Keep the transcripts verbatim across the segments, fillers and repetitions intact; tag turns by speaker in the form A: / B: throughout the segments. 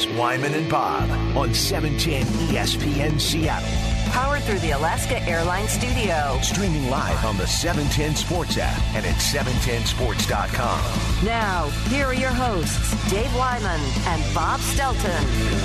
A: is Wyman and Bob on seven ten E S P N Seattle.
B: Powered through the Alaska Airlines studio.
A: Streaming live on the seven ten Sports app and at seven ten sports dot com.
B: Now, here are your hosts, Dave Wyman and Bob Stelton.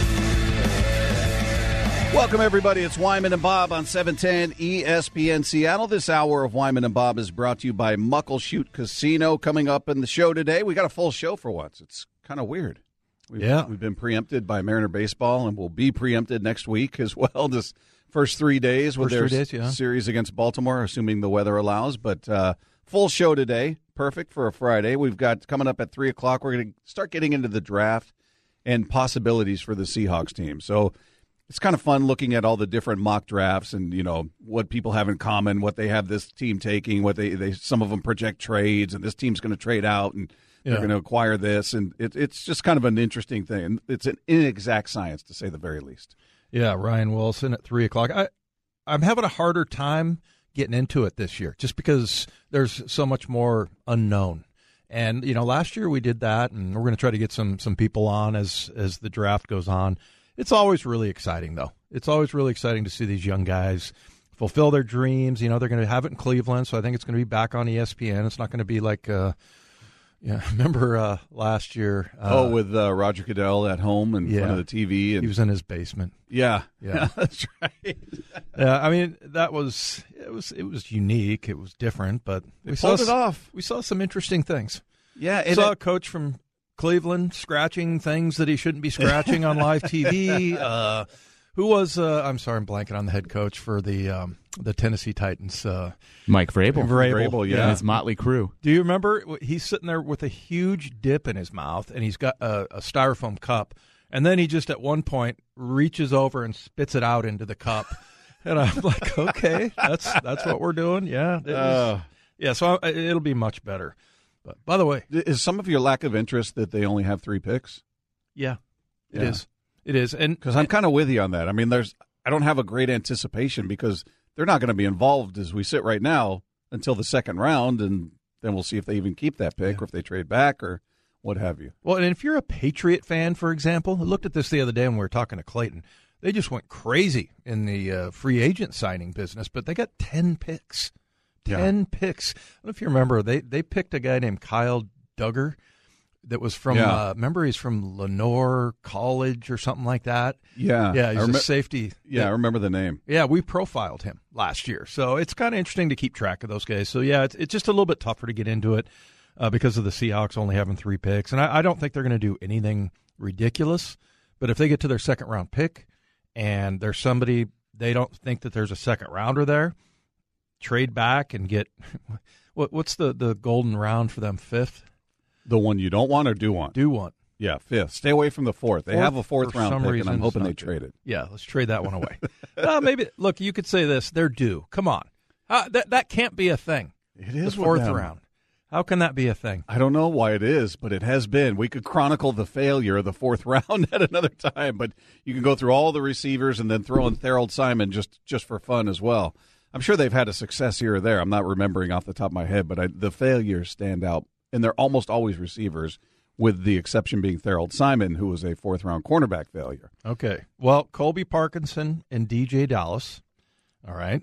C: Welcome, everybody. It's Wyman and Bob on seven ten E S P N Seattle. This hour of Wyman and Bob is brought to you by Muckleshoot Casino. Coming up in the show today, we got a full show for once. It's kind of weird. We've,
D: yeah.
C: We've been preempted by Mariner Baseball, and we'll be preempted next week as well. This first three days with
D: first
C: their
D: three days, yeah.
C: series against Baltimore, assuming the weather allows. But uh, full show today, perfect for a Friday. We've got coming up at three o'clock, we're going to start getting into the draft and possibilities for the Seahawks team. So it's kind of fun looking at all the different mock drafts and, you know, what people have in common, what they have this team taking, what they, they some of them project trades, and this team's going to trade out, and yeah. they're going to acquire this. And it, it's just kind of an interesting thing. It's an inexact science, to say the very least.
D: Yeah, Ryan Wilson at three o'clock. I, I'm having a harder time getting into it this year just because there's so much more unknown. And, you know, last year we did that, and we're going to try to get some some people on as as the draft goes on. It's always really exciting, though. It's always really exciting to see these young guys fulfill their dreams. You know, they're going to have it in Cleveland, so I think it's going to be back on E S P N. It's not going to be like, uh, yeah, remember uh, last year? Uh,
C: oh, with uh, Roger Goodell at home in
D: yeah,
C: front of the T V. And,
D: he was in his basement.
C: Yeah,
D: yeah,
C: that's right.
D: Yeah, I mean that was it was it was unique. It was different, but
C: they
D: we
C: pulled
D: saw
C: it off.
D: We saw some interesting things.
C: Yeah,
D: we saw it, a coach from Cleveland scratching things that he shouldn't be scratching on live T V. Uh, who was? Uh, I'm sorry, I'm blanking on the head coach for the um, the Tennessee Titans. Uh,
E: Mike Vrabel.
D: Vrabel,
C: Vrabel yeah.
E: And his motley crew.
D: Do you remember? He's sitting there with a huge dip in his mouth, and he's got a, a styrofoam cup, and then he just at one point reaches over and spits it out into the cup, and I'm like, okay, that's that's what we're doing. Yeah, it
C: uh,
D: was, yeah. So I, it'll be much better. But by the way,
C: is some of your lack of interest that they only have three picks?
D: Yeah, it
C: yeah.
D: is. It is, and
C: because I'm kind of with you on that. I mean, there's I don't have a great anticipation because they're not going to be involved as we sit right now until the second round, and then we'll see if they even keep that pick yeah. or if they trade back or what have you.
D: Well, and if you're a Patriot fan, for example, I looked at this the other day when we were talking to Clayton. They just went crazy in the uh, free agent signing business, but they got ten picks. Ten yeah. picks. I don't know if you remember, they they picked a guy named Kyle Duggar that was from,
C: yeah.
D: uh, remember he's from Lenore College or something like that?
C: Yeah.
D: Yeah, he's
C: rem-
D: a safety.
C: Yeah,
D: that,
C: I remember the name.
D: Yeah, we profiled him last year. So it's kind of interesting to keep track of those guys. So, yeah, it's, it's just a little bit tougher to get into it uh, because of the Seahawks only having three picks. And I, I don't think they're going to do anything ridiculous. But if they get to their second-round pick and there's somebody they don't think that there's a second-rounder there, trade back and get what? What's the, the golden round for them? Fifth?
C: The one you don't want or do want?
D: Do want.
C: Yeah, fifth. Stay away from the fourth. They
D: fourth,
C: have a fourth round pick,
D: reason,
C: and I'm hoping they
D: good.
C: trade it.
D: Yeah, let's trade that one away. uh, maybe look, you could say this: they're due. Come on, uh, that that can't be a thing.
C: It is
D: the fourth round. How can that be a thing?
C: I don't know why it is, but it has been. We could chronicle the failure of the fourth round at another time, but you can go through all the receivers and then throw in Thorold Simon just just for fun as well. I'm sure they've had a success here or there. I'm not remembering off the top of my head, but I, the failures stand out, and they're almost always receivers, with the exception being Thorold Simon, who was a fourth-round cornerback failure.
D: Okay. Well, Colby Parkinson and D J Dallas, all right.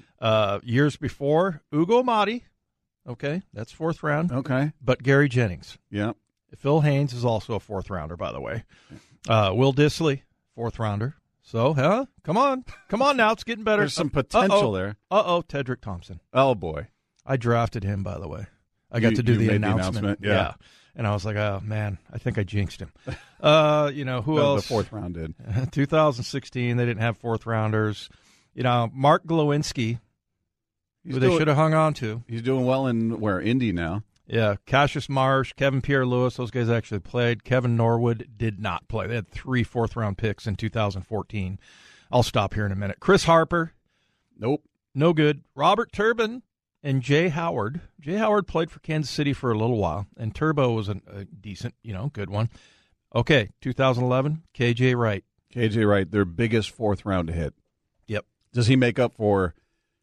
D: Uh, years before, Ugo Amadi, okay, that's fourth round.
C: Okay.
D: But Gary Jennings.
C: Yeah.
D: Phil Haynes is also a fourth-rounder, by the way. Uh, Will Dissly, fourth-rounder. So, huh? Come on. Come on now. It's getting better.
C: There's some potential
D: Uh-oh.
C: there.
D: Uh-oh, Tedrick Thompson.
C: Oh, boy.
D: I drafted him, by the way. I got
C: You-
D: to do
C: you
D: the
C: made the
D: announcement.
C: announcement, yeah.
D: And I was like, oh, man, I think I jinxed him. Uh, you know, who
C: The-
D: else?
C: The fourth round did.
D: two thousand sixteen, they didn't have fourth-rounders. You know, Mark Glowinski,
C: He's
D: who they
C: doing-
D: should have hung on to.
C: He's doing well in, where, Indy now.
D: Yeah, Cassius Marsh, Kevin Pierre-Lewis, those guys actually played. Kevin Norwood did not play. They had three fourth-round picks in two thousand fourteen. I'll stop here in a minute. Chris Harper.
C: Nope.
D: No good. Robert Turbin and Jay Howard. Jay Howard played for Kansas City for a little while, and Turbo was a, a decent, you know, good one. Okay, two thousand eleven, K J Wright.
C: K J Wright, their biggest fourth-round hit.
D: Yep.
C: Does he make up for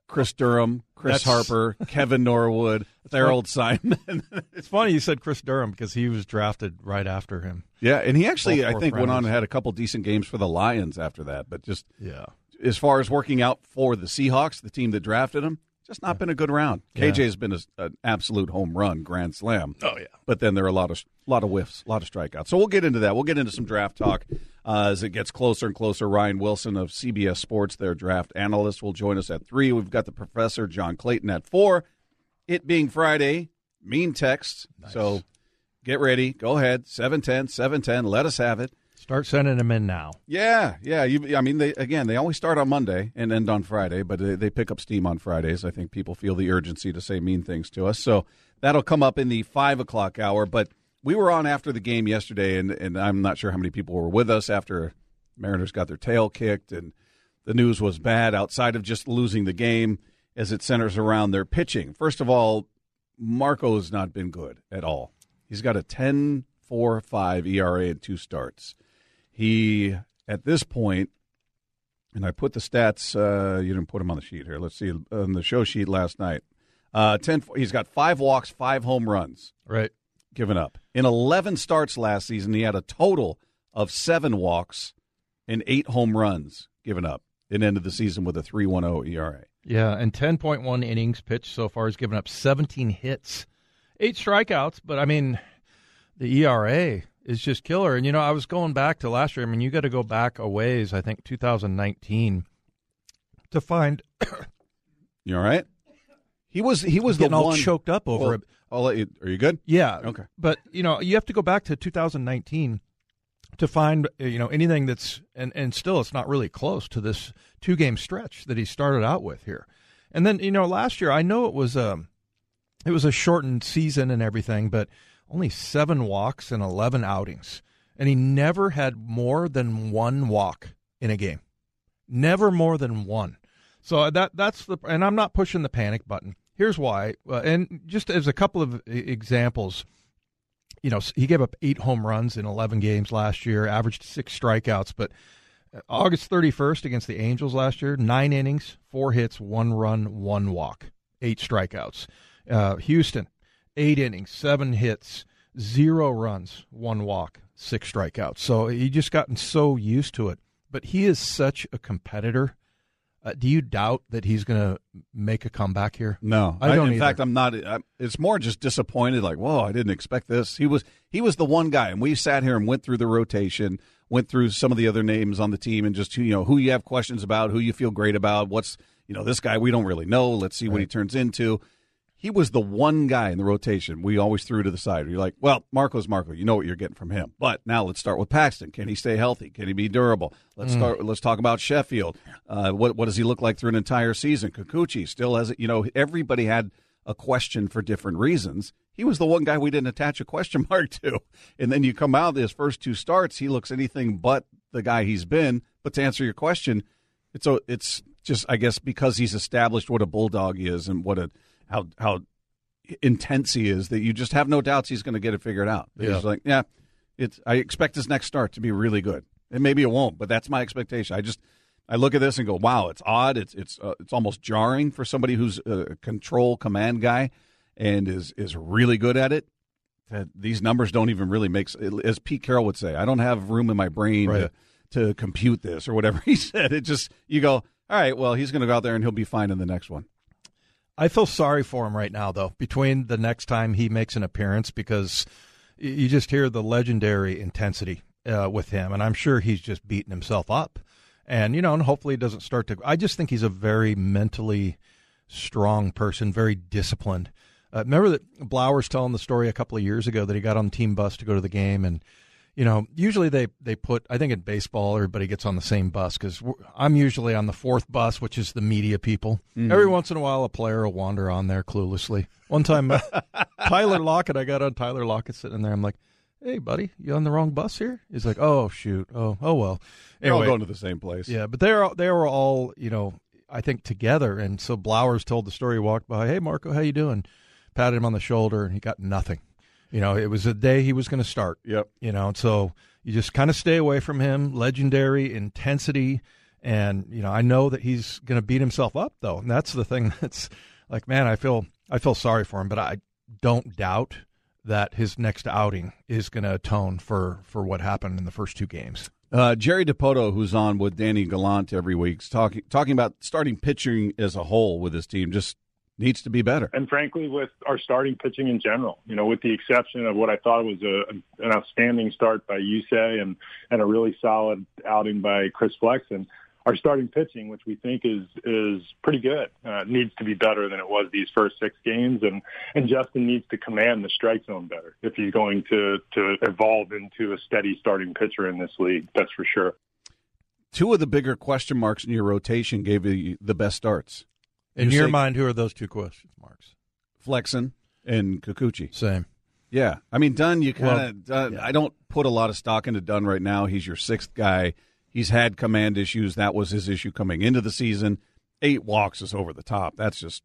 C: Chris Durham, Chris
D: That's-
C: Harper, Kevin Norwood, Harold Simon.
D: It's funny you said Chris Durham because he was drafted right after him.
C: Yeah, and he actually,
D: Both
C: I
D: fourth
C: think, went on
D: rounders.
C: and had a couple decent games for the Lions after that. But just
D: Yeah.
C: as far as working out for the Seahawks, the team that drafted him, just not been a good round. K J has been a, an absolute home run, grand slam.
D: Oh, yeah.
C: But then there are a lot of lot of whiffs, a lot of strikeouts. So we'll get into that. We'll get into some draft talk uh, as it gets closer and closer. Ryan Wilson of C B S Sports, their draft analyst, will join us at three. We've got the professor, John Clayton, at four. It being Friday, mean text.
D: Nice.
C: So get ready. Go ahead. seven ten, seven ten. Let us have it.
D: Start sending them in now.
C: Yeah, yeah. You, I mean, they again, they always start on Monday and end on Friday, but they, they pick up steam on Fridays. I think people feel the urgency to say mean things to us. So that'll come up in the five o'clock hour. But we were on after the game yesterday, and, and I'm not sure how many people were with us after Mariners got their tail kicked, and the news was bad outside of just losing the game as it centers around their pitching. First of all, Marco's not been good at all. He's got a ten four five E R A in two starts. He, at this point, and I put the stats, uh, you didn't put them on the sheet here. Let's see, on the show sheet last night. Uh, ten, he's got five walks, five home runs
D: Right.
C: given up. In eleven starts last season, he had a total of seven walks and eight home runs given up. It ended the season with a three point one oh E R A.
D: Yeah, and ten point one innings pitched so far. He's given up seventeen hits, eight strikeouts. But, I mean, the E R A is just killer. And, you know, I was going back to last year. I mean, you got to go back a ways, I think, two thousand nineteen, to find
C: You all right? He was he was
D: getting
C: the
D: all
C: one
D: choked up over
C: Well,
D: it.
C: I'll let you. Are you good?
D: Yeah.
C: Okay.
D: But, you know, you have to go back to two thousand nineteen to find, you know, anything that's, and, and still it's not really close to this two-game stretch that he started out with here. And then, you know, last year, I know it was a, it was a shortened season and everything, but only seven walks and eleven outings. And he never had more than one walk in a game. Never more than one. So that that's the, and I'm not pushing the panic button. Here's why. Uh, and just as a couple of examples, you know, he gave up eight home runs in eleven games last year, averaged six strikeouts. But August thirty-first against the Angels last year, nine innings, four hits, one run, one walk, eight strikeouts. Uh, Houston, eight innings, seven hits, zero runs, one walk, six strikeouts. So he just gotten so used to it. But he is such a competitor. Uh, do you doubt that he's going to make a comeback here?
C: No,
D: I don't
C: in
D: either.
C: fact, I'm not. I'm, it's more just disappointed. Like, whoa, I didn't expect this. He was he was the one guy, and we sat here and went through the rotation, went through some of the other names on the team, and just you know who you have questions about, who you feel great about. What's you know this guy we don't really know. Let's see what he turns into. He was the one guy in the rotation we always threw to the side. You're like, well, Marco's Marco. You know what you're getting from him. But now let's start with Paxton. Can he stay healthy? Can he be durable? Let's
D: Mm.
C: start. Let's talk about Sheffield. Uh, what what does he look like through an entire season? Kikuchi still has it. You know, everybody had a question for different reasons. He was the one guy we didn't attach a question mark to. And then you come out his first two starts, he looks anything but the guy he's been. But to answer your question, it's a, it's just I guess because he's established what a bulldog is and what a how how intense he is that you just have no doubts he's going to get it figured out.
D: Yeah.
C: He's like, yeah, it's. I expect his next start to be really good, and maybe it won't, but that's my expectation. I just I look at this and go, wow, it's odd. It's it's uh, it's almost jarring for somebody who's a control command guy and is is really good at it. That these numbers don't even really make, as Pete Carroll would say, I don't have room in my brain
D: Right.
C: to to compute this or whatever he said. It just you go, all right, well, he's going to go out there and he'll be fine in the next one.
D: I feel sorry for him right now, though, between the next time he makes an appearance, because y- you just hear the legendary intensity uh, with him, and I'm sure he's just beating himself up. And, you know, and hopefully it doesn't start to – I just think he's a very mentally strong person, very disciplined. Uh, remember that Blauer's telling the story a couple of years ago that he got on the team bus to go to the game, and you know, usually they, they put, I think in baseball, everybody gets on the same bus because I'm usually on the fourth bus, which is the media people. Mm-hmm. Every once in a while, a player will wander on there cluelessly. One time, uh, Tyler Lockett, I got on Tyler Lockett sitting there. I'm like, hey, buddy, you on the wrong bus here? He's like, oh, shoot. Oh, oh well.
C: They're all
D: Anyway,
C: going to the same place.
D: yeah, but they're, they were all, you know, I think together. And so Blowers told the story, he walked by, hey, Marco, how you doing? Patted him on the shoulder, and he got nothing. You know, it was the day he was going to start.
C: Yep.
D: You know, and so you just kind of stay away from him. Legendary intensity, And, you know, I know that he's going to beat himself up, though. And that's the thing that's like, man, I feel I feel sorry for him, but I don't doubt that his next outing is going to atone for, for what happened in the first two games.
C: Uh, Jerry DiPoto, who's on with Danny Gallant every week, is talking talking about starting pitching as a whole with his team just needs to be better.
E: And frankly, with our starting pitching in general, you know, with the exception of what I thought was a, an outstanding start by Yusei and, and a really solid outing by Chris Flexen, our starting pitching, which we think is is pretty good, uh, needs to be better than it was these first six games. And, and Justin needs to command the strike zone better if he's going to, to evolve into a steady starting pitcher in this league. That's for sure.
C: Two of the bigger question marks in your rotation gave you the best starts.
D: In
C: you
D: your
C: say,
D: mind, who are those two question marks?
C: Flexen and Kikuchi.
D: Same.
C: Yeah. I mean, Dunn, you kind of
D: well, yeah.
C: I don't put a lot of stock into Dunn right now. He's your sixth guy. He's had command issues. That was his issue coming into the season. Eight walks is over the top. That's just,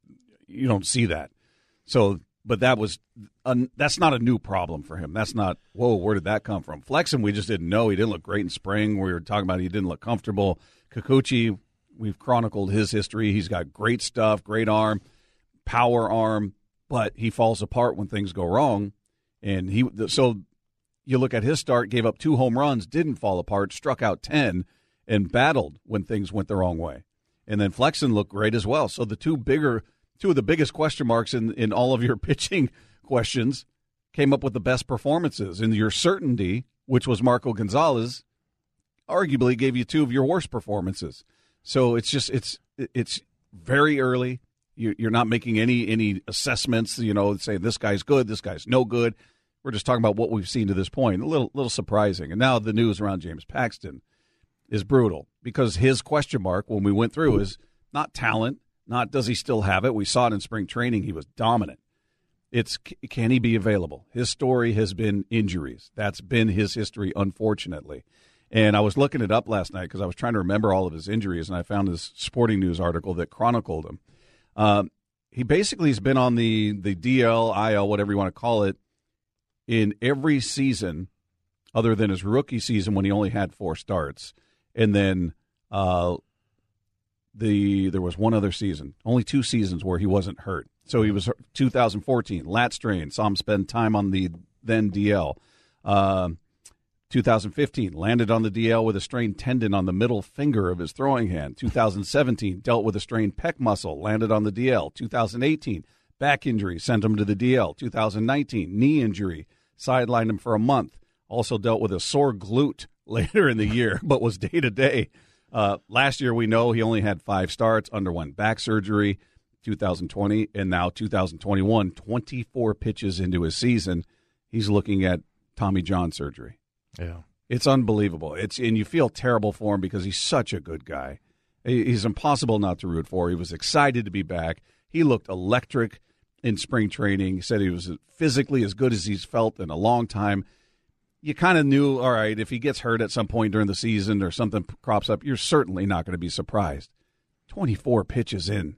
C: you don't see that. So, but that was, a, that's not a new problem for him. That's not, whoa, where did that come from? Flexen, we just didn't know. He didn't look great in spring. We were talking about he didn't look comfortable. Kikuchi, we've chronicled his history. He's got great stuff, great arm, power arm, but he falls apart when things go wrong. And he, so you look at his start, gave up two home runs, didn't fall apart, struck out ten, and battled when things went the wrong way. And then Flexen looked great as well. So the two bigger, two of the biggest question marks in, in all of your pitching questions came up with the best performances. And your certainty, which was Marco Gonzalez, arguably gave you two of your worst performances. So it's just it's it's very early. You're not making any any assessments. You know, say this guy's good, this guy's no good. We're just talking about what we've seen to this point. A little little surprising. And now the news around James Paxton is brutal because his question mark when we went through is not talent, not does he still have it. We saw it in spring training. He was dominant. It's can he be available? His story has been injuries. That's been his history, unfortunately. And I was looking it up last night because I was trying to remember all of his injuries, and I found this Sporting News article that chronicled him. Um, he basically has been on the, the D L, I L, whatever you want to call it, in every season other than his rookie season when he only had four starts. And then uh, the there was one other season, only two seasons where he wasn't hurt. So he was two thousand fourteen, lat strain, saw him spend time on the then D L. Uh, two thousand fifteen, landed on the D L with a strained tendon on the middle finger of his throwing hand. two thousand seventeen, dealt with a strained pec muscle, landed on the D L. two thousand eighteen, back injury, sent him to the D L. two thousand nineteen, knee injury, sidelined him for a month. Also dealt with a sore glute later in the year, but was day-to-day. Uh, last year, we know he only had five starts, underwent back surgery, two thousand twenty, and now two thousand twenty-one, twenty-four pitches into his season, he's looking at Tommy John surgery.
D: Yeah,
C: it's unbelievable. It's and you feel terrible for him because he's such a good guy. He's impossible not to root for. He was excited to be back. He looked electric in spring training. He said he was physically as good as he's felt in a long time. You kind of knew, all right, if he gets hurt at some point during the season or something crops up, you're certainly not going to be surprised. twenty-four pitches in.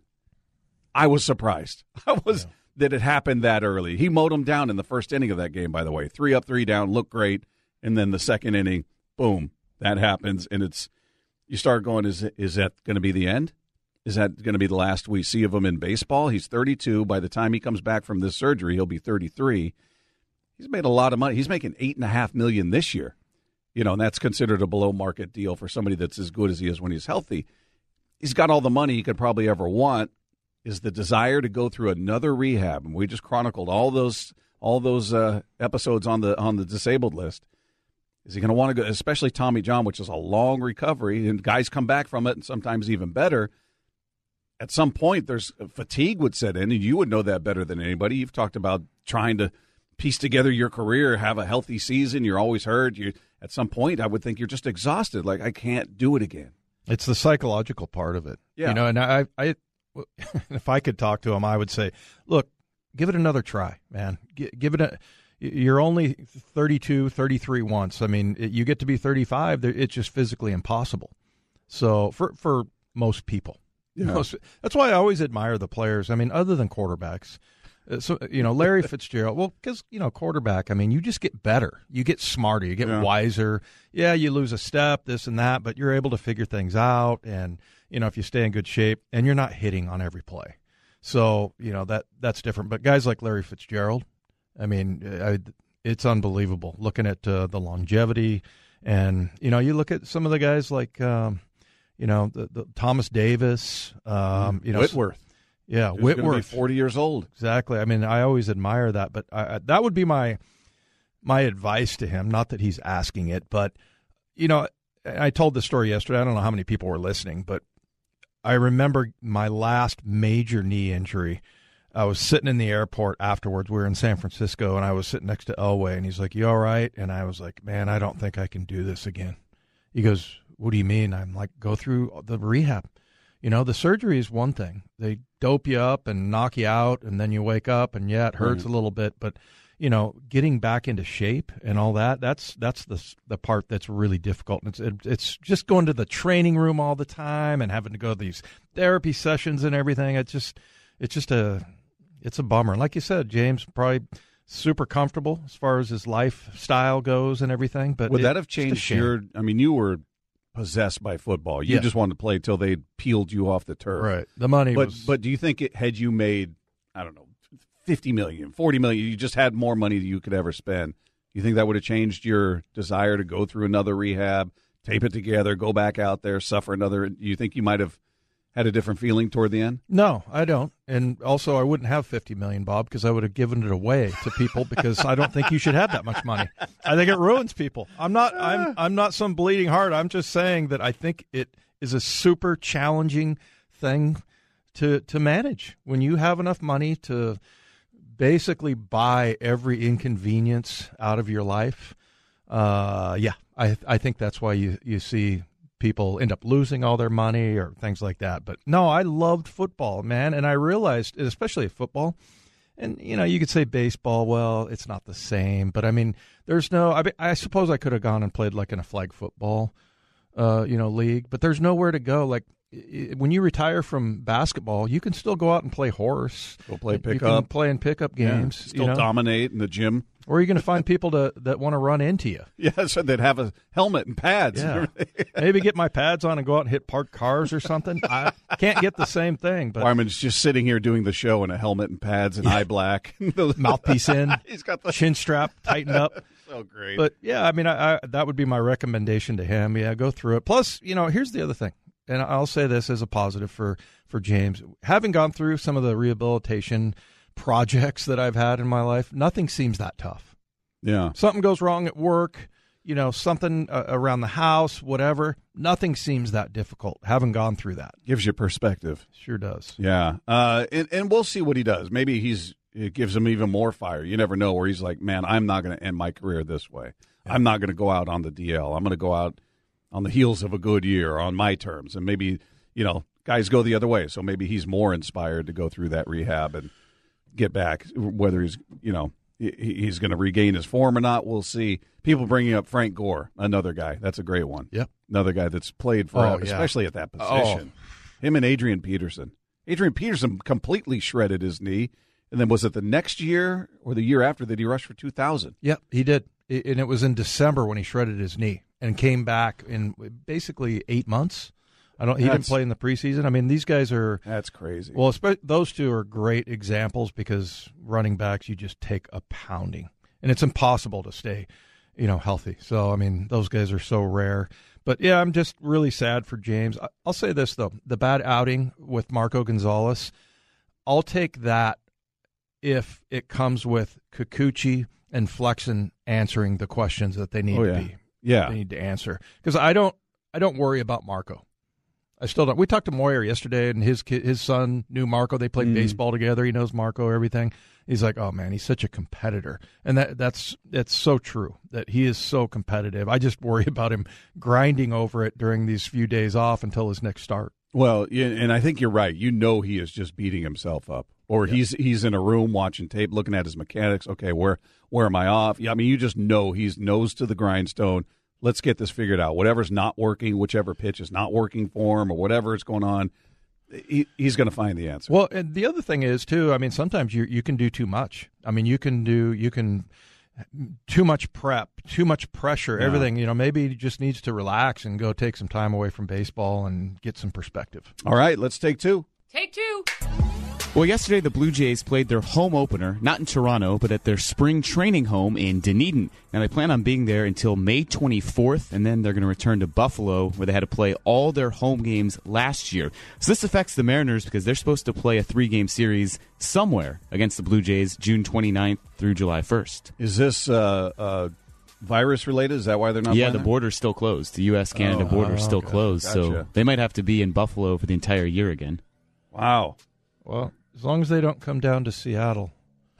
C: I was surprised. I was yeah. that it happened that early. He mowed him down in the first inning of that game, by the way. Three up, three down, looked great. And then the second inning, boom, that happens. And it's you start going, is, is that going to be the end? Is that going to be the last we see of him in baseball? He's thirty-two. By the time he comes back from this surgery, he'll be thirty-three. He's made a lot of money. He's making eight and a half million this year, you know, and that's considered a below market deal for somebody that's as good as he is when he's healthy. He's got all the money he could probably ever want. Is the desire to go through another rehab, and we just chronicled all those all those uh, episodes on the on the disabled list. Is he going to want to go, especially Tommy John, which is a long recovery, and guys come back from it, and sometimes even better. At some point, there's fatigue would set in, and you would know that better than anybody. You've talked about trying to piece together your career, have a healthy season. You're always hurt. You at some point, I would think you're just exhausted. Like, I can't do it again.
D: It's the psychological part of it,
C: yeah.
D: You know. And I, I, if I could talk to him, I would say, look, give it another try, man. G- give it a. You're only thirty-two, thirty-three once. I mean, it, you get to be thirty-five. It's just physically impossible. So for for most people,
C: yeah.
D: most, that's why I always admire the players. I mean, other than quarterbacks. Uh, so, you know, Larry Fitzgerald, well, because, you know, quarterback, I mean, you just get better. You get smarter. You get
C: Yeah.
D: wiser. Yeah, you lose a step, this and that, but you're able to figure things out. And, you know, if you stay in good shape and you're not hitting on every play. So, you know, that that's different. But guys like Larry Fitzgerald, I mean, I, it's unbelievable looking at uh, the longevity. And, you know, you look at some of the guys like, um, you know, the, the Thomas Davis, um, you know,
C: Whitworth.
D: Yeah,
C: Who's
D: Whitworth.
C: gonna be forty years old.
D: Exactly. I mean, I always admire that, but I, I, that would be my my advice to him. Not that he's asking it, but you know, I told this story yesterday. I don't know how many people were listening, but I remember my last major knee injury. I was sitting in the airport afterwards. We were in San Francisco, and I was sitting next to Elway, and he's like, "You all right?" And I was like, "Man, I don't think I can do this again." He goes, "What do you mean?" I'm like, "Go through the rehab. You know, the surgery is one thing. They dope you up and knock you out, and then you wake up, and yeah, it hurts
C: Right.
D: a little bit. But, you know, getting back into shape and all that, that's that's the the part that's really difficult. It's, it, it's just going to the training room all the time and having to go to these therapy sessions and everything. It's just, it's just a, it's a bummer. Like you said, James, probably super comfortable as far as his lifestyle goes and everything. But
C: Would
D: it-
C: that have
D: it's a
C: changed
D: shame.
C: your – I mean, you were possessed by football. You
D: Yeah.
C: just wanted to play till they peeled you off the turf.
D: Right. The money
C: But,
D: was.
C: but do you think it had you made, I don't know, fifty million dollars, forty million dollars, you just had more money than you could ever spend, do you think that would have changed your desire to go through another rehab, tape it together, go back out there, suffer another – do you think you might have had a different feeling toward the end?
D: No, I don't. And also, I wouldn't have fifty million dollars, Bob, because I would have given it away to people because I don't think you should have that much money. I think it ruins people. I'm not I'm I'm not some bleeding heart. I'm just saying that I think it is a super challenging thing to to manage when you have enough money to basically buy every inconvenience out of your life. Uh, yeah, I I think that's why you, you see people end up losing all their money or things like that. But no, I loved football, man. And I realized, especially football, and, you know, you could say baseball, well, it's not the same. But, I mean, there's no, I, mean, I suppose I could have gone and played like in a flag football, uh, you know, league. But there's nowhere to go. Like, i- when you retire from basketball, you can still go out and play horse.
C: Go play
D: You
C: pickup.
D: can play in pickup
C: Yeah,
D: games.
C: still
D: you know?
C: dominate in the gym.
D: Or are you going to find people to, that want to run into you?
C: Yeah, so they'd have a helmet and pads.
D: Yeah. Maybe get my pads on and go out and hit parked cars or something. I can't get the same thing, but
C: Wyman's just sitting here doing the show in a helmet and pads and eye black.
D: mouthpiece in,
C: He's got the
D: chin strap tightened up.
C: so great.
D: But yeah, I mean, I, I, that would be my recommendation to him. Yeah, go through it. Plus, you know, here's the other thing, and I'll say this as a positive for, for James. Having gone through some of the rehabilitation projects that I've had in my life, nothing seems that tough.
C: yeah.
D: Something goes wrong at work, you know, something uh, around the house, whatever. Nothing seems that difficult. Having gone through that.
C: Gives you perspective.
D: Sure does.
C: Yeah. Uh, and, and we'll see what he does. Maybe he's it gives him even more fire. You never know where he's like, man, I'm not going to end my career this way. Yeah. I'm not going to go out on the D L. I'm going to go out on the heels of a good year on my terms. And maybe, you know, guys go the other way. So maybe he's more inspired to go through that rehab and get back, whether he's, you know, he's going to regain his form or not. We'll see. People bringing up Frank Gore, another guy. That's a great one.
D: Yep.
C: Another guy that's played for,
D: Oh, yeah.
C: especially at that position. Oh. Him and Adrian Peterson. Adrian Peterson completely shredded his knee. And then was it the next year or the year after that he rushed for two thousand?
D: Yep, he did. And it was in December when he shredded his knee and came back in basically eight months. I don't. He
C: That's,
D: didn't play in the preseason. I mean, these guys are.
C: That's crazy.
D: Well, those two are great examples because running backs, you just take a pounding, and it's impossible to stay, you know, healthy. So, I mean, those guys are so rare. But yeah, I'm just really sad for James. I'll say this though: the bad outing with Marco Gonzalez, I'll take that if it comes with Kikuchi and Flexen answering the questions that they need
C: oh,
D: to
C: yeah.
D: be.
C: Yeah,
D: They need to answer because I don't. I don't worry about Marco. I still don't. We talked to Moyer yesterday, and his kid, his son knew Marco. They played mm. baseball together. He knows Marco, everything. He's like, oh man, he's such a competitor, and that that's that's so true. That he is so competitive. I just worry about him grinding over it during these few days off until his next start.
C: Well, yeah, and I think you're right. You know, he is just beating himself up, or yeah. he's he's in a room watching tape, looking at his mechanics. Okay, where where am I off? Yeah, I mean, you just know he's nose to the grindstone. Let's get this figured out. Whatever's not working, whichever pitch is not working for him, or whatever is going on, he, he's going to find the answer.
D: Well, and the other thing is too. I mean, sometimes you you can do too much. I mean, you can do you can too much prep, too much pressure,
C: Yeah.
D: everything. You know, maybe he just needs to relax and go take some time away from baseball and get some perspective.
C: All right, let's take two.
B: Take two.
F: Well, yesterday the Blue Jays played their home opener, not in Toronto, but at their spring training home in Dunedin. Now, they plan on being there until May twenty-fourth, and then they're going to return to Buffalo, where they had to play all their home games last year. So this affects the Mariners because they're supposed to play a three-game series somewhere against the Blue Jays June twenty-ninth through July first.
C: Is this uh, uh, virus-related? Is that why they're not
F: Yeah,
C: playing
F: the
C: there?
F: border's still closed. The U S Canada
C: Oh,
F: border is still
C: okay.
F: closed, so
C: Gotcha.
F: they might have to be in Buffalo for the entire year again.
C: Wow.
D: Well, as long as they don't come down to Seattle,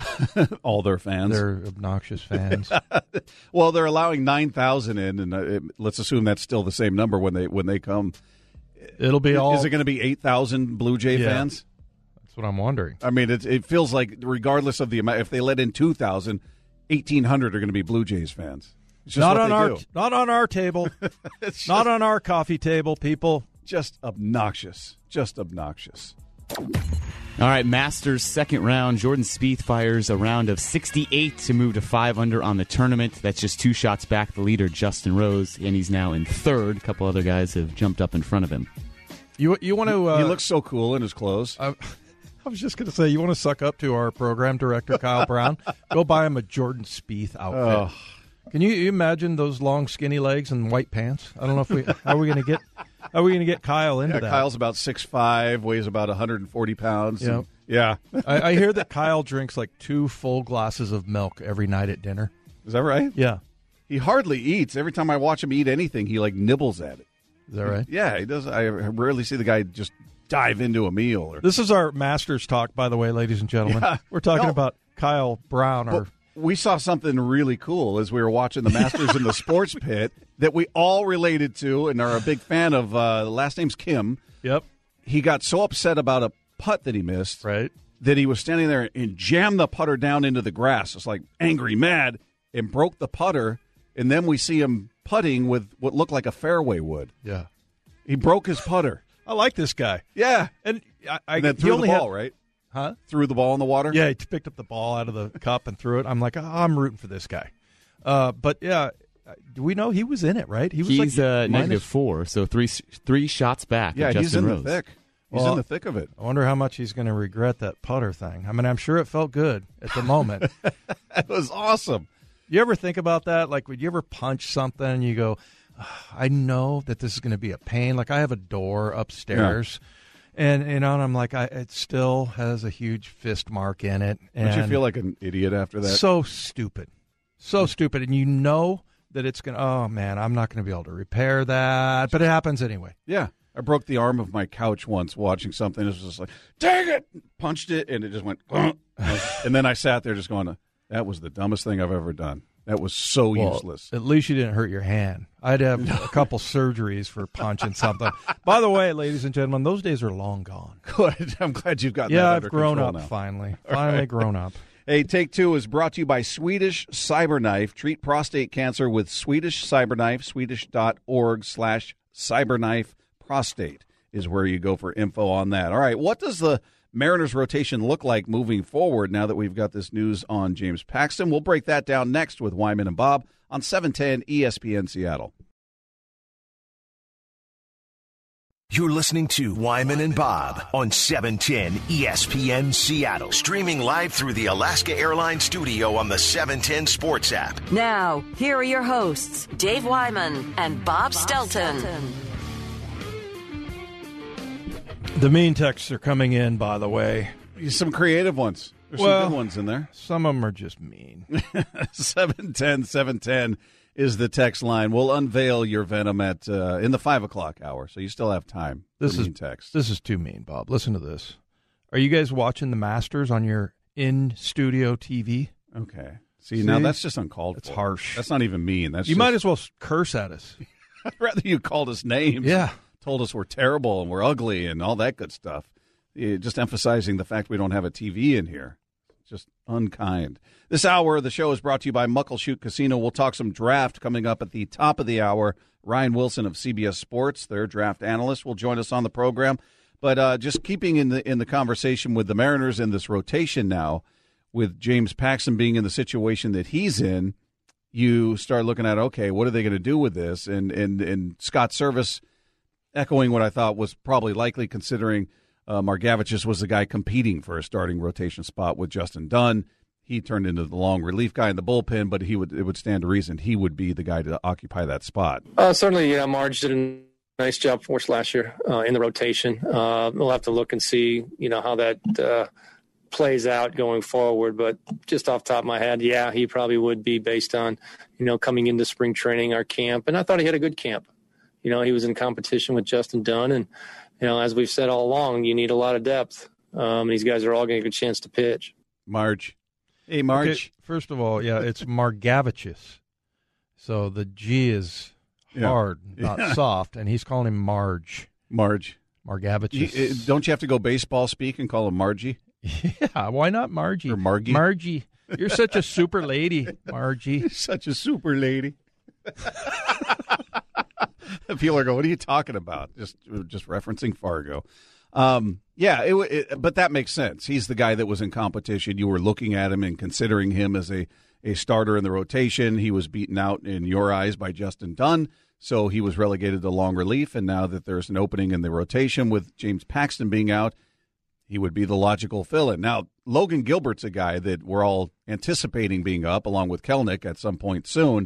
C: All their fans.
D: they're obnoxious fans.
C: Well, they're allowing nine thousand in, and uh, it, let's assume that's still the same number when they when they come.
D: It'll be all.
C: Is it going to be eight thousand Blue Jay
D: Yeah.
C: fans?
D: That's what I'm wondering.
C: I mean, it, it feels like regardless of the amount, if they let in two thousand, eighteen hundred are going to be Blue Jays fans. It's just
D: Not
C: what
D: on
C: they
D: our
C: do.
D: not on our table.
C: It's
D: Not
C: just,
D: on our coffee table, people.
C: just obnoxious. Just obnoxious.
F: All right, Masters second round. Jordan Spieth fires a round of sixty-eight to move to five under on the tournament. That's just two shots back the leader, Justin Rose, and he's now in third. A couple other guys have jumped up in front of him.
D: You you want to? Uh,
C: he looks so cool in his clothes.
D: I, I was just going to say, you want to suck up to our program director, Kyle Brown? Go buy him a Jordan Spieth outfit.
C: Oh.
D: Can you, you imagine those long, skinny legs and white pants? I don't know if we. How are we going to get? How are we going to get Kyle into
C: Yeah,
D: that?
C: Kyle's about six five, weighs about one hundred forty pounds.
D: Yeah.
C: and- yeah.
D: I, I hear that Kyle drinks like two full glasses of milk every night at dinner.
C: Is that right?
D: Yeah,
C: He hardly eats. Every time I watch him eat anything, he like nibbles at it.
D: is that right?
C: Yeah, he does. I rarely see the guy just dive into a meal. Or
D: This is our Masters talk, by the way, ladies and gentlemen.
C: Yeah.
D: We're talking
C: No.
D: about Kyle Brown. Or
C: But we saw something really cool as we were watching the Masters in the sports pit that we all related to and are a big fan of. Uh, the last name's Kim.
D: yep,
C: He got so upset about a putt that he missed
D: right.
C: that he was standing there and jammed the putter down into the grass. It's like angry, mad, and broke the putter. And then we see him putting with what looked like a fairway wood.
D: Yeah,
C: He broke his putter.
D: I like this guy.
C: Yeah.
D: And I, I
C: And then
D: he
C: threw the
D: only
C: ball,
D: had,
C: right?
D: huh?
C: Threw the ball in the water?
D: Yeah, he picked up the ball out of the cup and threw it. I'm like, oh, I'm rooting for this guy. Uh, but yeah, do we know he was in it? Right? He was
F: He's
D: like
F: uh,
D: minus-
F: negative four, so three three shots back.
C: Yeah,
F: of
C: he's
F: Justin
C: in
F: Rose.
C: the thick. He's
D: Well,
C: in the thick of it.
D: I wonder how much he's going to regret that putter thing. I mean, I'm sure it felt good at the moment.
C: That was awesome.
D: You ever think about that? Like, would you ever punch something and you go, I know that this is going to be a pain. Like, I have a door upstairs, and you know, and I'm like, I, it still has a huge fist mark in it. And
C: Don't you feel like an idiot after that?
D: so stupid, so stupid, and you know that it's going to. Oh man, I'm not going to be able to repair that, but it happens anyway.
C: Yeah. I broke the arm of my couch once watching something. It was just like, dang it! Punched it, and it just went, and then I sat there just going, that was the dumbest thing I've ever done. That was so
D: Well,
C: useless.
D: At least you didn't hurt your hand. I'd have a couple surgeries for punching something. By the way, ladies and gentlemen, those days are long gone.
C: Good. I'm glad you've gotten
D: Yeah,
C: that
D: I've
C: under
D: grown
C: control
D: up
C: now.
D: finally. Finally grown up.
C: Hey, Take Two is brought to you by Swedish Cyberknife. Treat prostate cancer with Swedish Cyberknife. Swedish.org slash cyberknife prostate is where you go for info on that. All right, what does the Mariners rotation look like moving forward now that we've got this news on James Paxton? We'll break that down next with Wyman and Bob on seven ten E S P N Seattle.
A: You're listening to Wyman and Bob on seven ten E S P N Seattle. Streaming live through the Alaska Airlines studio on the seven ten Sports app.
B: Now, here are your hosts, Dave Wyman and Bob Stelton.
D: The mean texts are coming in, by the way.
C: Some creative ones. There's
D: Well-
C: some good ones in there.
D: Some of them are just mean.
C: seven ten, seven ten is the text line. We'll unveil your venom at uh, in the five o'clock hour, so you still have time
D: This
C: for
D: is
C: mean text.
D: This is too mean, Bob. Listen to this. Are you guys watching the Masters on your in-studio T V?
C: Okay. See, now
D: See?
C: that's just uncalled
D: It's
C: for.
D: harsh.
C: That's not even mean. That's
D: You
C: just,
D: might as well curse at us.
C: I'd rather you called us names.
D: Yeah.
C: Told us we're terrible and we're ugly and all that good stuff. Yeah, just emphasizing the fact we don't have a T V in here. Just unkind. This hour of the show is brought to you by Muckleshoot Casino. We'll talk some draft coming up at the top of the hour. Ryan Wilson of C B S Sports, their draft analyst, will join us on the program. But uh, just keeping in the in the conversation with the Mariners and this rotation now, with James Paxton being in the situation that he's in, you start looking at, okay, what are they going to do with this? And and and Scott Servais, echoing what I thought was probably likely, considering uh, Margevicius was the guy competing for a starting rotation spot with Justin Dunn. He turned into the long relief guy in the bullpen, but he would it would stand to reason he would be the guy to occupy that spot.
G: Uh, certainly, yeah, Marge did a nice job for us last year uh, in the rotation. Uh, we'll have to look and see, you know, how that uh, plays out going forward. But just off the top of my head, yeah, he probably would be based on, you know, coming into spring training, our camp. And I thought he had a good camp. You know, he was in competition with Justin Dunn. And, you know, as we've said all along, you need a lot of depth. Um, these guys are all going to get a chance to pitch.
C: Marge. Hey, Marge.
D: Okay, first of all, yeah, it's Margevicius. So the G is hard, yeah. not yeah. soft, and he's calling him Marge.
C: Marge.
D: Margevicius.
C: You, don't you have to go baseball speak and call him Margie?
D: Yeah, why not Margie?
C: Or Margie?
D: Margie. You're such a super lady, Margie.
C: You're such a super lady. People are going, what are you talking about? Just just referencing Fargo. Um, yeah, it, it, but that makes sense. He's the guy that was in competition. You were looking at him and considering him as a, a starter in the rotation. He was beaten out in your eyes by Justin Dunn, so he was relegated to long relief. And now that there's an opening in the rotation with James Paxton being out, he would be the logical fill-in. Now, Logan Gilbert's a guy that we're all anticipating being up, along with Kelenic at some point soon.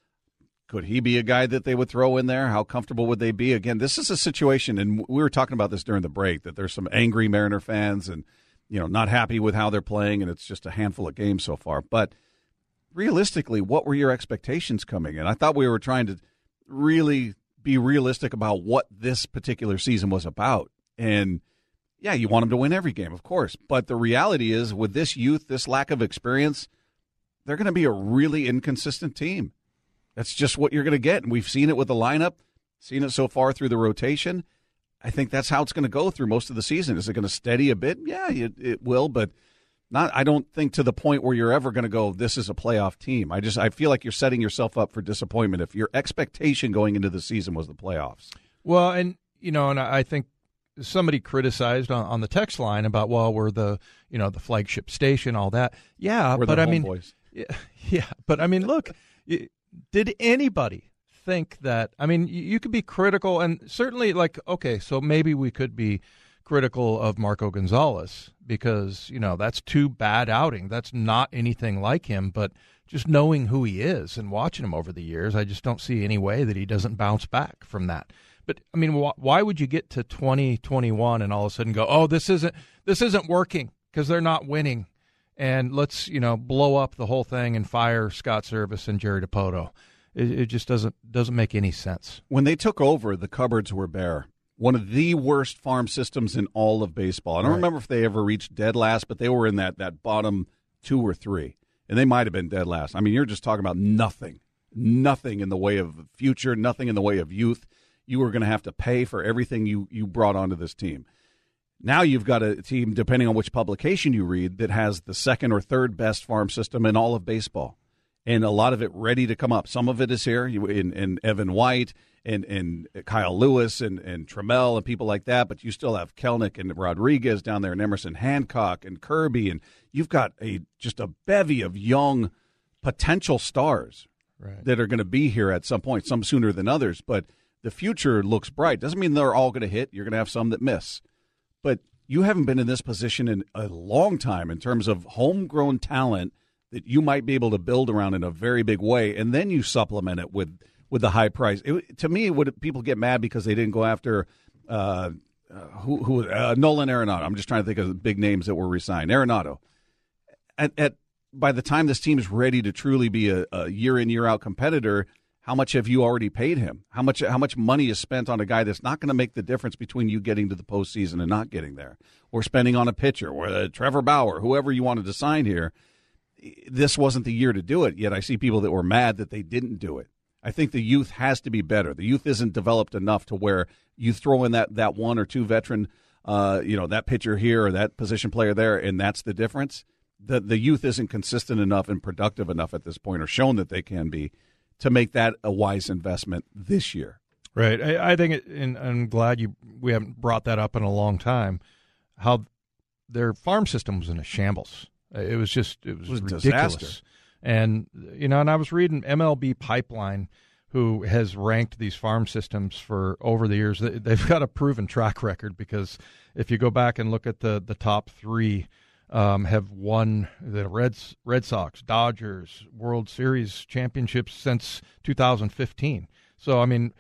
C: Could he be a guy that they would throw in there? How comfortable would they be? Again, this is a situation, and we were talking about this during the break, that there's some angry Mariner fans and, you know, not happy with how they're playing, and it's just a handful of games so far. But realistically, what were your expectations coming in? I thought we were trying to really be realistic about what this particular season was about. And, yeah, you want them to win every game, of course. But the reality is, with this youth, this lack of experience, they're going to be a really inconsistent team. That's just what you're going to get, and we've seen it with the lineup, seen it so far through the rotation. I think that's how it's going to go through most of the season. Is it going to steady a bit? Yeah, it, it will, but not. I don't think to the point where you're ever going to go, this is a playoff team. I just I feel like you're setting yourself up for disappointment if your expectation going into the season was the playoffs.
D: Well, and you know, and I think somebody criticized on, on the text line about, well, we're the you know the flagship station, all that. Yeah,
C: we're
D: but
C: the
D: I mean,
C: boys.
D: yeah, yeah, but I mean, look. It, Did anybody think that, I mean, you could be critical, and certainly, like, okay, so maybe we could be critical of Marco Gonzalez because, you know, that's too bad outing. That's not anything like him, but just knowing who he is and watching him over the years, I just don't see any way that he doesn't bounce back from that. But, I mean, wh- why would you get to twenty twenty-one and all of a sudden go, oh, this isn't this isn't working because they're not winning? And let's, you know, blow up the whole thing and fire Scott Servais and Jerry DiPoto. It, it just doesn't doesn't make any sense.
C: When they took over, the cupboards were bare. One of the worst farm systems in all of baseball. I don't right. remember if they ever reached dead last, but they were in that, that bottom two or three. And they might have been dead last. I mean, you're just talking about nothing. Nothing in the way of future, nothing in the way of youth. You were going to have to pay for everything you, you brought onto this team. Now you've got a team, depending on which publication you read, that has the second or third best farm system in all of baseball. And a lot of it ready to come up. Some of it is here in, in Evan White and, and Kyle Lewis and, and Trammell and people like that. But you still have Kelenic and Rodriguez down there and Emerson Hancock and Kirby. And you've got a just a bevy of young potential stars right. that are going to be here at some point, some sooner than others. But the future looks bright. Doesn't mean they're all going to hit. You're going to have some that miss. But you haven't been in this position in a long time in terms of homegrown talent that you might be able to build around in a very big way, and then you supplement it with, with the high price. It, to me, would people get mad because they didn't go after uh, uh, who, who uh, Nolan Arenado? I'm just trying to think of the big names that were re-signed. Arenado. At, at by the time this team is ready to truly be a, a year in, year out competitor, how much have you already paid him? How much how much money is spent on a guy that's not going to make the difference between you getting to the postseason and not getting there, or spending on a pitcher, or uh, Trevor Bauer, whoever you wanted to sign here? This wasn't the year to do it, yet I see people that were mad that they didn't do it. I think the youth has to be better. The youth isn't developed enough to where you throw in that, that one or two veteran, uh, you know, that pitcher here or that position player there, and that's the difference. The, the youth isn't consistent enough and productive enough at this point, or shown that they can be, to make that a wise investment this year.
D: Right. I, I think, it, and I'm glad you we haven't brought that up in a long time, how their farm system was in a shambles. It was just, it was,
C: it was
D: ridiculous.
C: Disaster.
D: And, you know, and I was reading M L B Pipeline, who has ranked these farm systems for over the years. They've got a proven track record, because if you go back and look at the, the top three, um, have won the Reds, Red Sox, Dodgers, World Series championships since two thousand fifteen. So, I mean,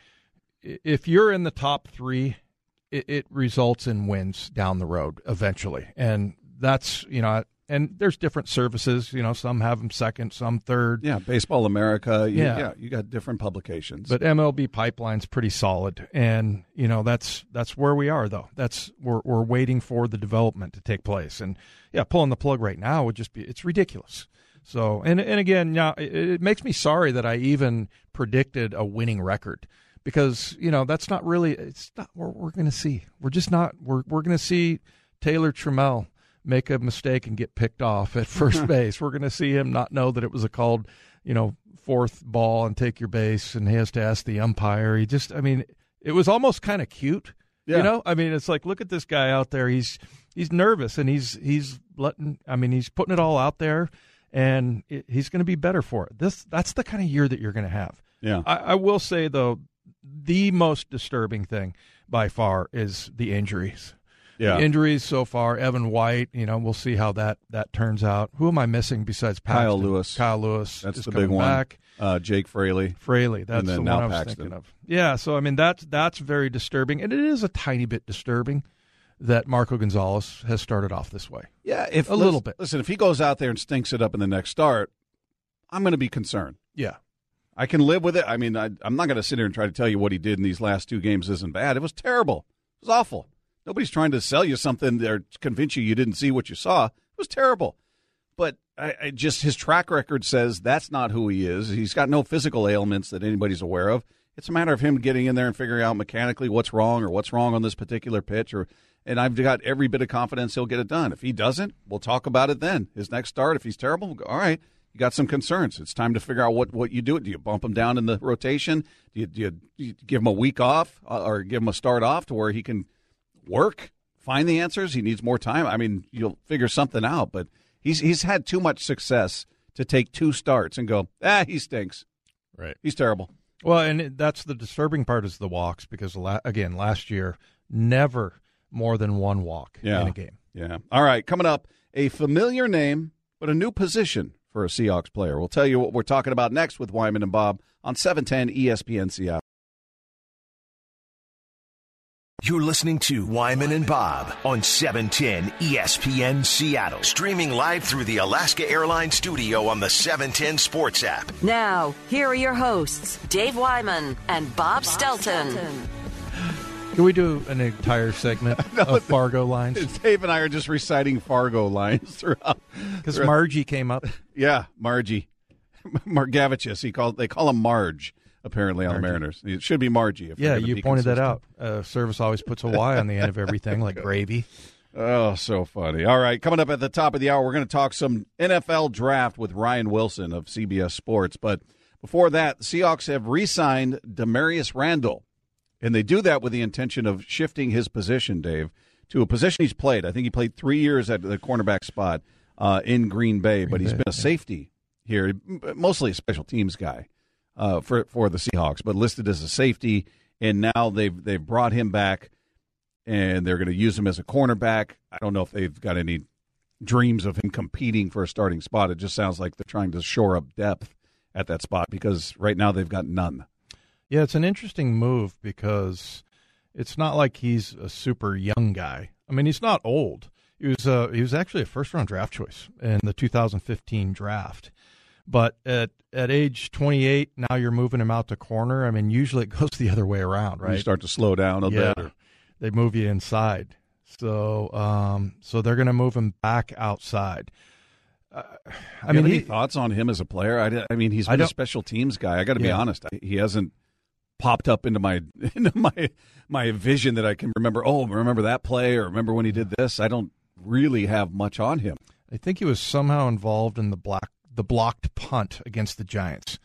D: if you're in the top three, it, it results in wins down the road eventually. And that's, you know, and there's different services, you know, some have them second, some third.
C: Yeah, Baseball America. You,
D: Yeah.
C: yeah, you got different publications.
D: But M L B Pipeline's pretty solid, and you know that's that's where we are, though. That's we're we're waiting for the development to take place, and yeah, pulling the plug right now would just be it's ridiculous. So, and and again, yeah, it, it makes me sorry that I even predicted a winning record, because you know that's not really it's not what we're going to see. We're just not we're we're going to see Taylor Trammell make a mistake and get picked off at first base. We're going to see him not know that it was a called, you know, fourth ball and take your base, and he has to ask the umpire. He just, I mean, it was almost kind of cute,
C: Yeah.
D: you know? I mean, it's like, look at this guy out there. He's he's nervous, and he's he's letting, I mean, he's putting it all out there, and it, he's going to be better for it. This That's the kind of year that you're going to have.
C: Yeah.
D: I, I will say, though, the most disturbing thing by far is the injuries.
C: Yeah.
D: The injuries so far. Evan White, you know, we'll see how that, that turns out. Who am I missing besides Paxton?
C: Kyle Lewis.
D: Kyle Lewis.
C: That's
D: is
C: the
D: coming
C: big one.
D: back.
C: Uh, Jake Fraley.
D: Fraley. That's
C: And then
D: the
C: now
D: one I was
C: Paxton.
D: thinking of. Yeah, so, I mean, that's, that's very disturbing. And it is a tiny bit disturbing that Marco Gonzalez has started off this way.
C: Yeah, if
D: A little bit.
C: Listen, if he goes out there and stinks it up in the next start, I'm going to be concerned.
D: Yeah.
C: I can live with it. I mean, I, I'm not going to sit here and try to tell you what he did in these last two games isn't bad. It was terrible. It was awful. Nobody's trying to sell you something or convince you you didn't see what you saw. It was terrible. But I, I just his track record says that's not who he is. He's got no physical ailments that anybody's aware of. It's a matter of him getting in there and figuring out mechanically what's wrong or what's wrong on this particular pitch. Or, and I've got every bit of confidence he'll get it done. If he doesn't, we'll talk about it then. His next start, if he's terrible, we'll go, all right, you got some concerns. It's time to figure out what, what you do. Do you bump him down in the rotation? Do you, do you, do you give him a week off uh, or give him a start off to where he can work, find the answers? He needs more time. I mean, you'll figure something out, but he's he's had too much success to take two starts and go, ah, he stinks.
D: Right.
C: He's terrible.
D: Well, and it, that's the disturbing part is the walks, because, la- again, last year, never more than one walk
C: Yeah.
D: in a game.
C: Yeah. All right, coming up, a familiar name, but a new position for a Seahawks player. We'll tell you what we're talking about next with Wyman and Bob on seven ten E S P N Seattle.
A: You're listening to Wyman and Bob on seven ten E S P N Seattle. Streaming live through the Alaska Airlines studio on the seven ten Sports app.
B: Now, here are your hosts, Dave Wyman and Bob Stelton.
D: Can we do an entire segment of Fargo lines?
C: Dave and I are just reciting Fargo lines throughout.
D: Because Margie came up.
C: Yeah, Margie. Margavicius. He called, they call him Marge, apparently, on the Mariners. It should be Margie. If
D: Yeah,
C: they're gonna
D: you
C: be
D: pointed that
C: consistent.
D: out. Uh, service always puts a Y on the end of everything, like gravy.
C: Oh, so funny. All right, coming up at the top of the hour, we're going to talk some N F L draft with Ryan Wilson of C B S Sports. But before that, the Seahawks have re-signed Demarius Randall, and they do that with the intention of shifting his position, Dave, to a position he's played. I think he played three years at the cornerback spot uh, in Green Bay, but he's been a safety here, mostly a special teams guy uh, for for the Seahawks, but listed as a safety. And now they've they've brought him back, and they're going to use him as a cornerback. I don't know if they've got any dreams of him competing for a starting spot. It just sounds like they're trying to shore up depth at that spot, because right now they've got none.
D: Yeah, it's an interesting move, because it's not like he's a super young guy. I mean, he's not old. He was uh, he was actually a first-round draft choice in the two thousand fifteen draft. But at at age twenty-eight, now you're moving him out to corner. I mean, usually it goes the other way around, right?
C: You start to slow down a
D: yeah,
C: bit. Or...
D: they move you inside. So um, so they're going to move him back outside. Uh, I
C: I
D: mean,
C: mean, any
D: he,
C: thoughts on him as a player? I, I mean, he's
D: I
C: been a
D: don't-
C: special teams guy. I got to be
D: Yeah.
C: honest. I, he hasn't popped up into my into my my vision that I can remember. Oh, remember that play, or remember when he did this. I don't really have much on him.
D: I think he was somehow involved in the black the blocked punt against the Giants.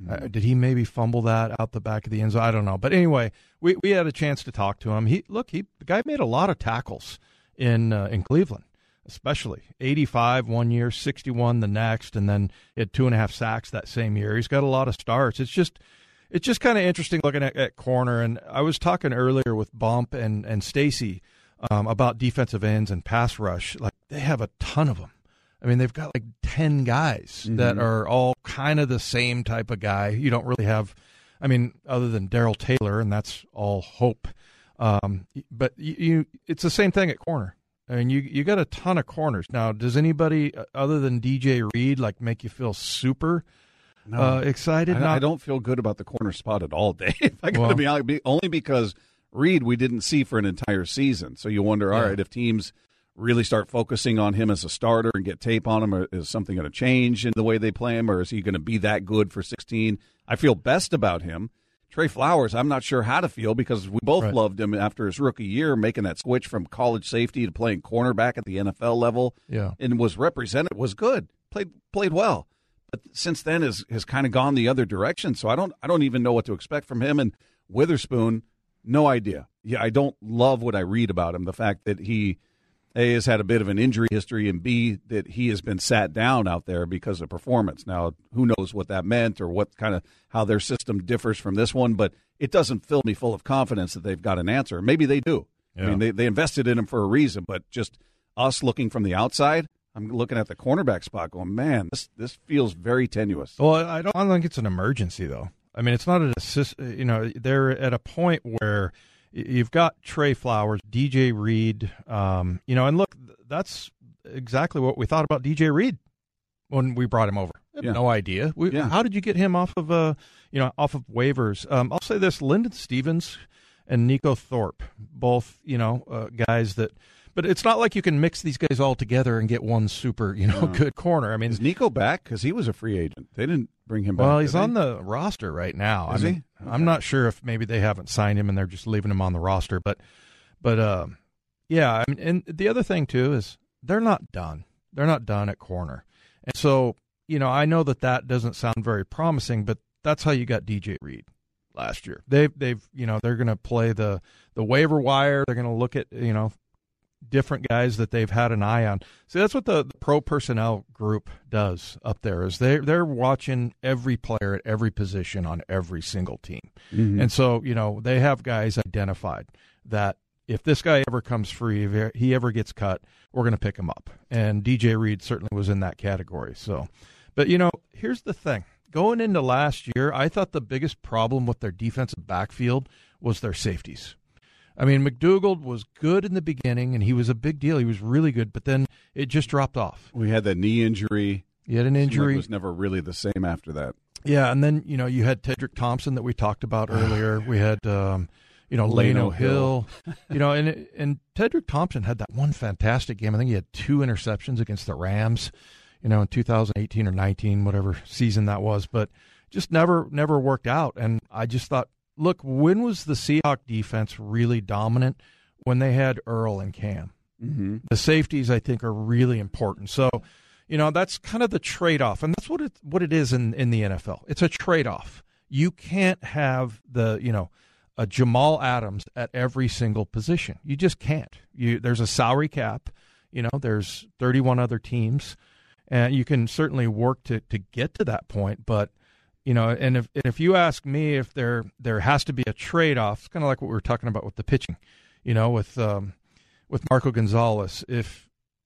D: Uh, did he maybe fumble that out the back of the end zone? I don't know. But anyway, we, we had a chance to talk to him. He look, he the guy made a lot of tackles in uh, in Cleveland, especially eighty-five one year, sixty-one the next, and then he had two and a half sacks that same year. He's got a lot of starts. It's just it's just kind of interesting looking at, at corner. And I was talking earlier with Bump and and Stacy um, about defensive ends and pass rush. Like they have a ton of them. I mean, they've got like ten guys mm-hmm. that are all kind of the same type of guy. You don't really have, I mean, other than Darrell Taylor, and that's all hope. Um, but you, you, it's the same thing at corner. I mean, you you got a ton of corners. Now, does anybody other than D J Reed like make you feel super no. uh, excited?
C: I,
D: Not,
C: I don't feel good about the corner spot at all, Dave. I got to
D: well,
C: be honest, only because Reed we didn't see for an entire season. So you wonder, all
D: yeah.
C: right, if teams really start focusing on him as a starter and get tape on him, or is something going to change in the way they play him, or is he going to be that good for sixteen? I feel best about him. Trey Flowers, I'm not sure how to feel because we both
D: right.
C: loved him after his rookie year, making that switch from college safety to playing cornerback at the N F L level.
D: Yeah,
C: and was represented, was good, played played well. But since then has has kind of gone the other direction. So I don't I don't even know what to expect from him. And Witherspoon, no idea. Yeah, I don't love what I read about him. The fact that he A, has had a bit of an injury history, and B, that he has been sat down out there because of performance. Now, who knows what that meant or what kind of how their system differs from this one, but it doesn't fill me full of confidence that they've got an answer. Maybe they do. Yeah. I mean, they, they invested in him for a reason, but just us looking from the outside, I'm looking at the cornerback spot going, man, this this feels very tenuous.
D: Well, I don't, I don't think it's an emergency, though. I mean, it's not an assist. You know, they're at a point where you've got Trey Flowers, D J Reed, um, you know, and look, that's exactly what we thought about D J Reed when we brought him over. Yeah. No idea. We, yeah. How did you get him off of, uh, you know, off of waivers? Um, I'll say this: Lyndon Stevens and Nico Thorpe, both, you know, uh, guys that. But it's not like you can mix these guys all together and get one super, you know, no. good corner. I mean,
C: is Nico back? Because he was a free agent. They didn't bring him back.
D: Well, he's on the roster right now.
C: Is
D: I mean,
C: he? Okay.
D: I'm not sure if maybe they haven't signed him and they're just leaving him on the roster. But, but uh, yeah. I mean, and the other thing too is they're not done. They're not done at corner, and so you know, I know that that doesn't sound very promising, but that's how you got D J Reed last year. They've, they've, you know, they're going to play the the waiver wire. They're going to look at, you know, different guys that they've had an eye on. See, that's what the, the pro personnel group does up there is they they're watching every player at every position on every single team. Mm-hmm. And so, you know, they have guys identified that if this guy ever comes free, if he ever gets cut, we're going to pick him up. And D J Reed certainly was in that category. So, but you know, here's the thing. Going into last year, I thought the biggest problem with their defensive backfield was their safeties. I mean, McDougald was good in the beginning, and he was a big deal. He was really good, but then it just dropped off.
C: We had that knee injury.
D: He had an injury.
C: It was never really the same after that.
D: Yeah, and then, you know, you had Tedrick Thompson that we talked about earlier. We had, um, you know, Lano Hill. you know, and and Tedrick Thompson had that one fantastic game. I think he had two interceptions against the Rams, you know, in two thousand eighteen or nineteen, whatever season that was, but just never, never worked out. And I just thought, look, when was the Seahawks defense really dominant? When they had Earl and Cam. Mm-hmm. The safeties, I think, are really important. So, you know, that's kind of the trade-off, and that's what it what it is in, in the N F L. It's a trade-off. You can't have the, you know, a Jamal Adams at every single position. You just can't. You there's a salary cap. You know, there's thirty-one other teams, and you can certainly work to, to get to that point, but you know, and if if you ask me if there there has to be a trade-off, it's kind of like what we were talking about with the pitching, you know, with um, with Marco Gonzalez. If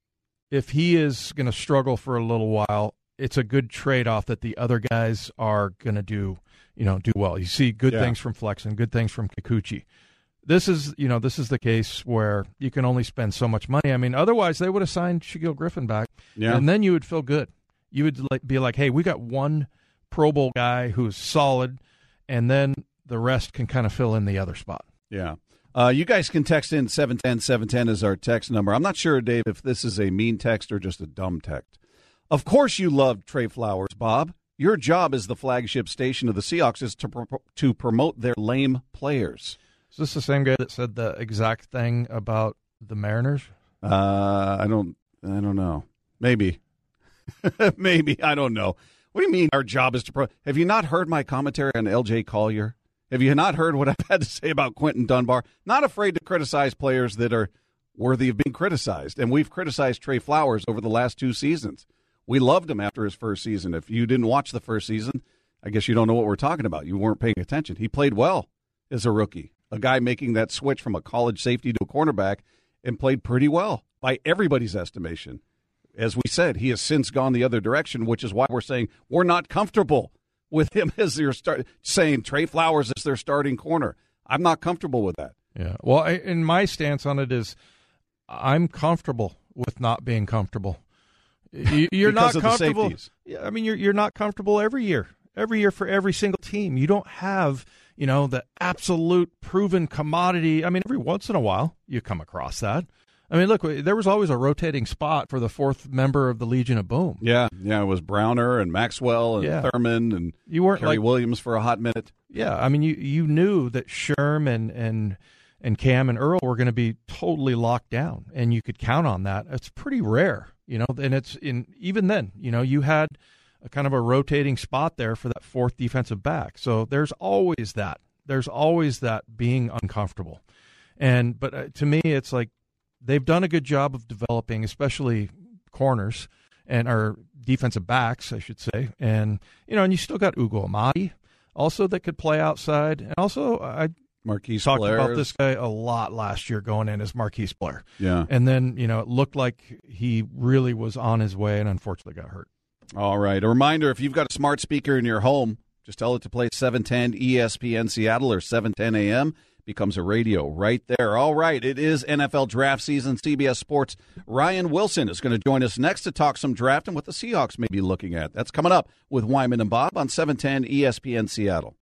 D: if he is going to struggle for a little while, it's a good trade-off that the other guys are going to do, you know, do well. You see good yeah. things from Flexen, good things from Kikuchi. This is, you know, this is the case where you can only spend so much money. I mean, otherwise they would have signed Shaquille Griffin back, yeah. and then you would feel good. You would like, be like, hey, we got one Pro Bowl guy who's solid, and then the rest can kind of fill in the other spot.
C: Yeah. Uh, you guys can text in seven ten, seven ten is our text number. I'm not sure, Dave, if this is a mean text or just a dumb text. Of course you love Trey Flowers, Bob. Your job as the flagship station of the Seahawks is to pro- to promote their lame players.
D: Is this the same guy that said the exact thing about the Mariners?
C: Uh, I don't I don't know. Maybe. Maybe. I don't know. What do you mean our job is to pro? Have you not heard my commentary on L J Collier? Have you not heard what I've had to say about Quentin Dunbar? Not afraid to criticize players that are worthy of being criticized. And we've criticized Trey Flowers over the last two seasons. We loved him after his first season. If you didn't watch the first season, I guess you don't know what we're talking about. You weren't paying attention. He played well as a rookie, a guy making that switch from a college safety to a cornerback, and played pretty well by everybody's estimation. As we said, he has since gone the other direction, which is why we're saying we're not comfortable with him as your start, saying Trey Flowers is their starting corner. I'm not comfortable with that.
D: Yeah. Well, I, and my stance on it is I'm comfortable with not being comfortable. You, you're not comfortable. Yeah, I mean, you're you're not comfortable every year. Every year for every single team. You don't have, you know, the absolute proven commodity. I mean, every once in a while you come across that. I mean, look, there was always a rotating spot for the fourth member of the Legion of Boom.
C: Yeah, yeah, it was Browner and Maxwell and
D: yeah.
C: Thurman and
D: you weren't
C: Kerry
D: like,
C: Williams for a hot minute.
D: Yeah, I mean, you you knew that Sherm and and and Cam and Earl were going to be totally locked down, and you could count on that. It's pretty rare, you know. And it's in even then, you know, you had a kind of a rotating spot there for that fourth defensive back. So there's always that. There's always that being uncomfortable. And but uh, to me, it's like, they've done a good job of developing, especially corners and our defensive backs, I should say. And, you know, and you still got Ugo Amadi also that could play outside. And also, I
C: Marquise
D: talked
C: Blair
D: about
C: is...
D: this guy a lot last year going in as Marquise Blair.
C: Yeah.
D: And then, you know, it looked like he really was on his way and unfortunately got hurt.
C: All right. A reminder, if you've got a smart speaker in your home, just tell it to play seven ten E S P N Seattle or seven ten A M. Becomes a radio right there. All right, it is N F L draft season. C B S Sports' Ryan Wilson is going to join us next to talk some draft and what the Seahawks may be looking at. That's coming up with Wyman and Bob on seven ten E S P N Seattle.